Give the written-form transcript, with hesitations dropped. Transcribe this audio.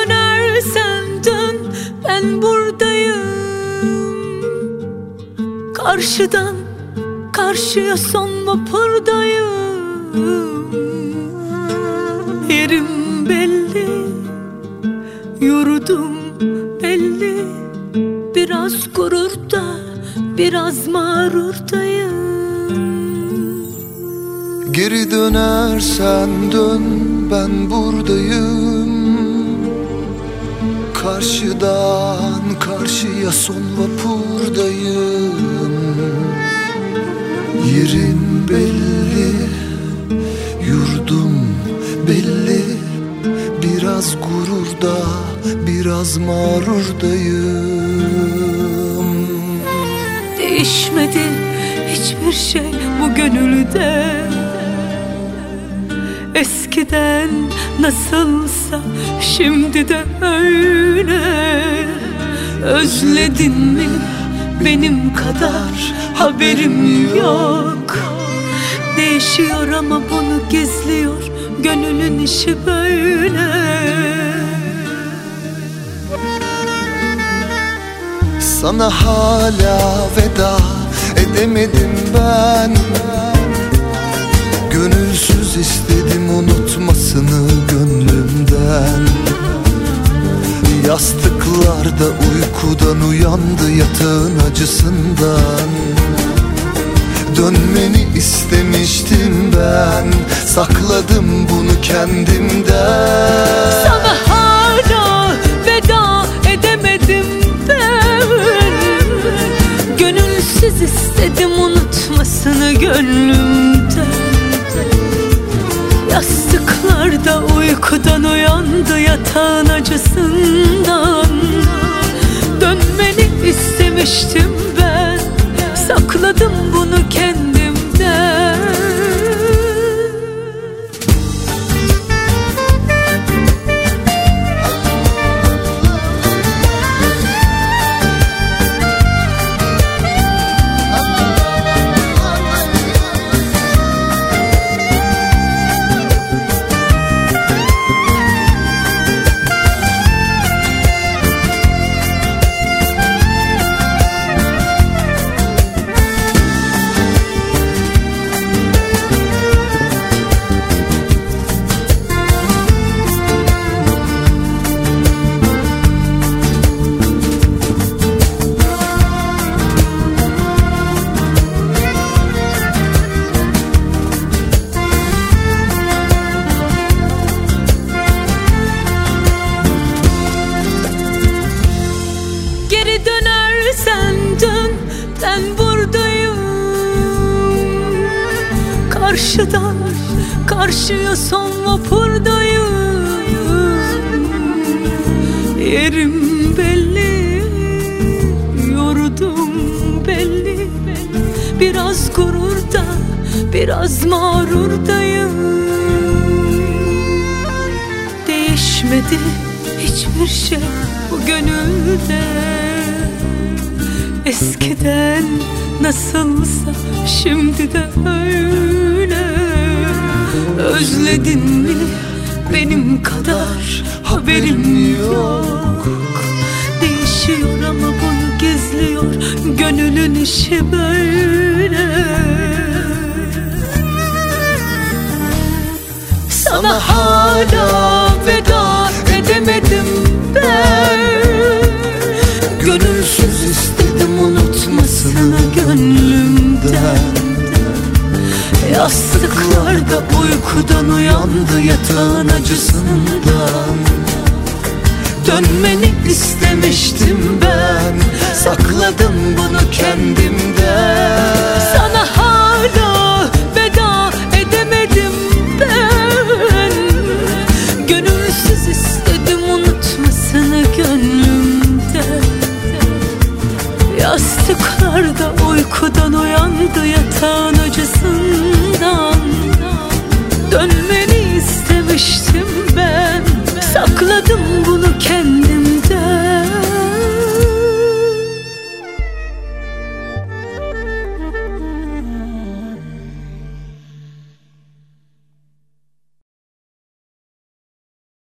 dönersen dön, ben buradayım. Karşıdan karşıya son vapurdayım. Yerim belli, yurdum belli. Biraz gururda, biraz mağrurdayım. Geri dönersen dön, ben buradayım. Karşıdan karşıya son vapurdayım. Yerim belli, yurdum belli. Biraz gururda, biraz mağrurdayım. Değişmedi hiçbir şey bu gönülde. Eskiden nasılsa şimdi de öyle. Özledin mi benim kadar, haberim yok. Değişiyor ama bunu gizliyor, gönlün işi böyle. Sana hala veda edemedim ben. Gönülsüz istedim unutmasını gönlümden. Yastıklarda uykudan uyandı yatağın acısından. Dönmeni istemiştim ben, sakladım bunu kendimden. Sana hala veda edemedim ben. Gönülsüz istedim unutmasını gönlümden. Yastıklarda uykudan uyandı yatağın acısından. Dönmeni istemiştim ben, sakladım bunu kendimden. Ben buradayım. Karşıdan karşıya son vapurdayım. Yerim belli, yurdum belli. Biraz gururda, biraz mağrurdayım. Değişmedi hiçbir şey bu gönülde. Eskiden nasılsa şimdi de öyle. Özledin mi benim kadar, haberim yok. Değişiyor ama bunu gizliyor, gönlün işi böyle. Sana hala veda edemedim ben. Gönülsüz istedim unutmasını gönlümden. Yastıklarda uykudan uyandı yatağın acısından. Dönmeni istemiştim ben, sakladım bunu kendimden. Sana hala veda edemedim ben. Gönülsüz istedim unutmasını gönlümden. Yastıklarda uykudan uyandı yatağın acısından. Dönmeni istemiştim ben, sakladım bu